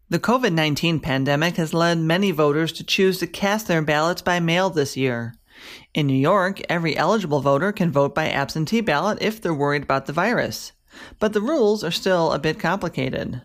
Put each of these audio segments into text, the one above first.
The COVID-19 pandemic has led many voters to choose to cast their ballots by mail this year. In New York, every eligible voter can vote by absentee ballot if they're worried about the virus. But the rules are still a bit complicated.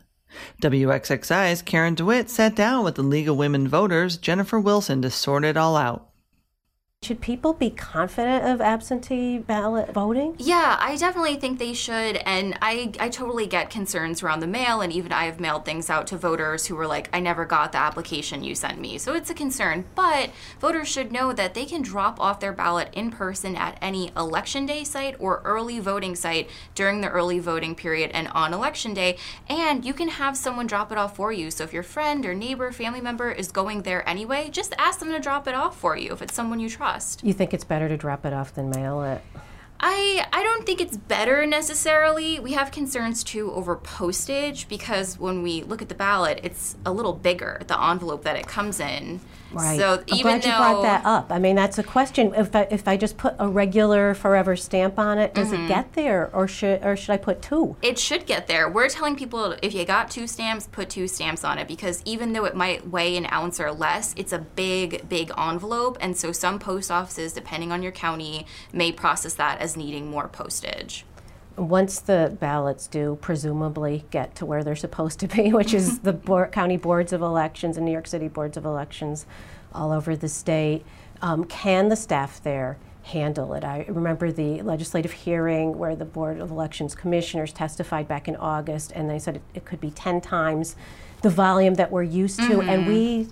WXXI's Karen DeWitt sat down with the League of Women Voters, Jennifer Wilson, to sort it all out. Should people be confident of absentee ballot voting? Yeah, I definitely think they should, and I totally get concerns around the mail, and even I have mailed things out to voters who were like, I never got the application you sent me. So it's a concern, but voters should know that they can drop off their ballot in person at any election day site or early voting site during the early voting period and on election day, and you can have someone drop it off for you. So if your friend or neighbor, family member is going there anyway, just ask them to drop it off for you if it's someone you trust. You think it's better to drop it off than mail it? I don't think it's better necessarily. We have concerns too over postage because when we look at the ballot, it's a little bigger, the envelope that it comes in. Right. So I'm glad you brought that up. I mean, that's a question. If I just put a regular forever stamp on it, does it get there, or should I put two? It should get there. We're telling people if you got 2 stamps, put 2 stamps on it, because even though it might weigh an ounce or less, it's a big, big envelope, and so some post offices, depending on your county, may process that as needing more postage. Once the ballots do presumably get to where they're supposed to be, which is the county boards of elections and New York City boards of elections all over the state, can the staff there handle it? I remember the legislative hearing where the Board of Elections commissioners testified back in August, and they said it could be 10 times the volume that we're used to, and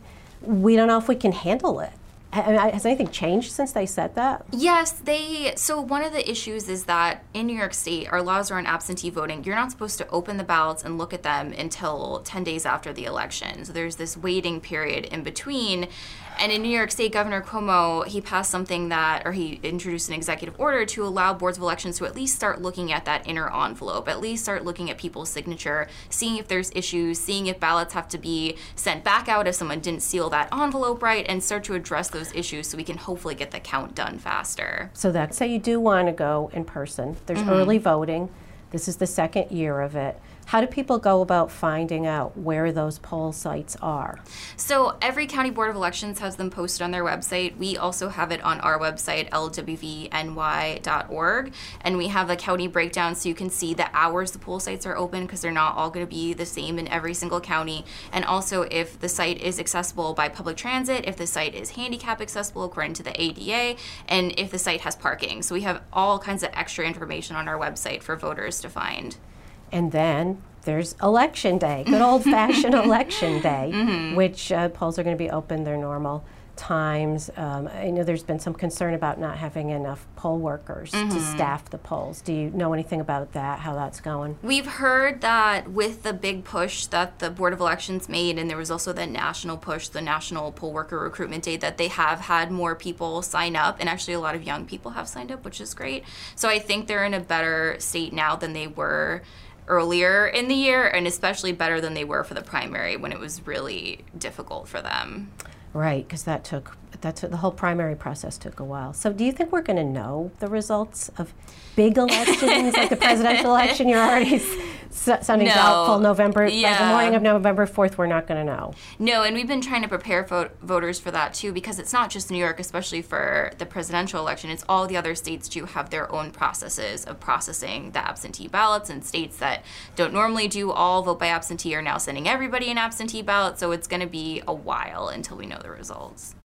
we don't know if we can handle it. Has anything changed since they said that? Yes, so one of the issues is that in New York State, our laws around absentee voting, you're not supposed to open the ballots and look at them until 10 days after the election. So there's this waiting period in between. And in New York State, Governor Cuomo, he passed something he introduced an executive order to allow boards of elections to at least start looking at that inner envelope, at least start looking at people's signature, seeing if there's issues, seeing if ballots have to be sent back out if someone didn't seal that envelope right, and start to address those issues so we can hopefully get the count done faster. So that's say you do want to go in person. There's early voting. This is the second year of it. How do people go about finding out where those poll sites are? So every county board of elections has them posted on their website. We also have it on our website, lwvny.org, and we have a county breakdown so you can see the hours the poll sites are open, because they're not all going to be the same in every single county, and also if the site is accessible by public transit, if the site is handicap accessible according to the ADA, and if the site has parking. So we have all kinds of extra information on our website for voters to find. And then there's election day, good old-fashioned election day, which polls are going to be open their normal times. I know there's been some concern about not having enough poll workers to staff the polls. Do you know anything about that, how that's going? We've heard that with the big push that the Board of Elections made, and there was also the national push, the National Poll Worker Recruitment Day, that they have had more people sign up, and actually a lot of young people have signed up, which is great. So I think they're in a better state now than they were earlier in the year, and especially better than they were for the primary when it was really difficult for them. Right, because the whole primary process took a while. So do you think we're going to know the results of big elections like the presidential election? You're already sounding doubtful. By the morning of November 4th, we're not going to know. No, and we've been trying to prepare voters for that too, because it's not just New York, especially for the presidential election. It's all the other states too have their own processes of processing the absentee ballots, and states that don't normally do all vote by absentee are now sending everybody an absentee ballot. So it's going to be a while until we know the results.